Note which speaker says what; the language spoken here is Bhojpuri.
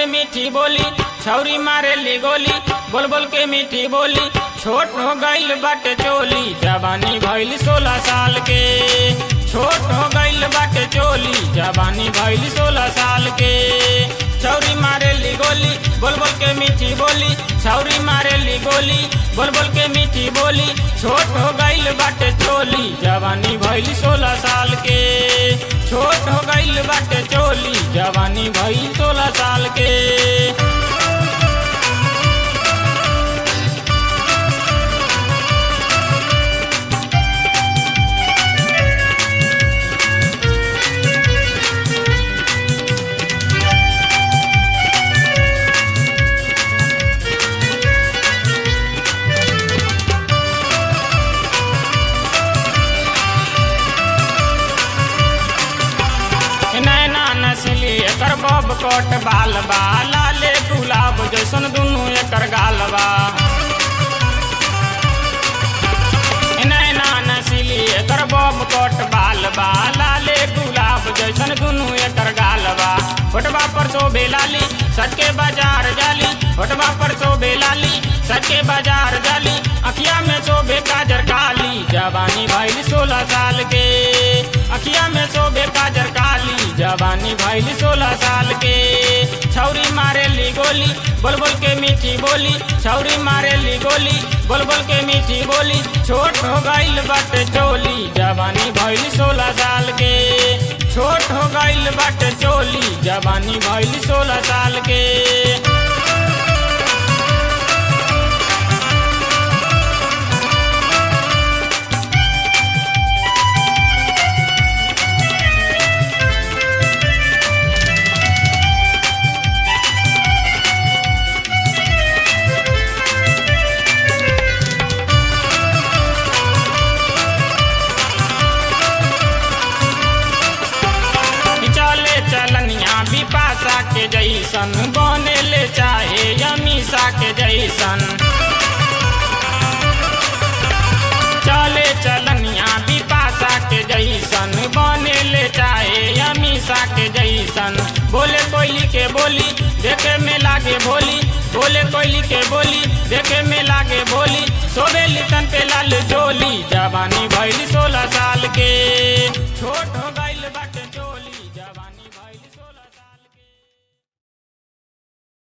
Speaker 1: के मीठी बोली छौरी मारे ली गोली, बोल बोल के मीठी बोली छोट हो गईल बाटे चोली, जवानी भइल 16 साल के। छोट हो गईल बाटे चोली, जवानी भइल 16 साल के। छौरी मारे ली गोली, बोल बोल के मीठी बोली, छौरी मारे ली गोली, बोल बोल के मीठी बोली छोट हो गईल बाटे चोली, जवानी भइल 16 साल के। छोट हो गईल बाटे चोली, जवानी भइल 16 साल के। एकर बब कोट बाल बा, लाले गुलाब जैसन दुनू एकर गाल बा। नैना नसीली एकर बब कोट बाल बा, लाले गुलाब जैसन दुनू एकर गाल बा। होठबा पर शोभे लाली, सटके बाजार जाली, होठबा पर शोभे लाली, सटके बाजार जाली, अखिया में शोभे काजर काली, जवानी भइल 16 साल के। अखिया में शोभे काजर काली, जवानी भइल 16 साल के। छौरी मारे ली गोली, बोल बोल के मीठी बोली, छौरी मारे ली गोली, बोल बोल के मीठी बोली छोट हो गईल बाटे चोली, जवानी भइल 16 साल के। छोट हो गईल बाटे चोली, जवानी भइल 16 साल के। चलनिया बिपाशा के जैसन बने ले चाहे अमीषा के जैसन। चले चलनिया बिपाशा के जैसन बने ले चाहे अमीषा के जैसन। बोले कोयली के बोली देखे में लागे भोली, बोले कोयली के बोली देखे में लागे भोली, सोबे लितन पे लाल जोली, जवानी भइल 16 साल के।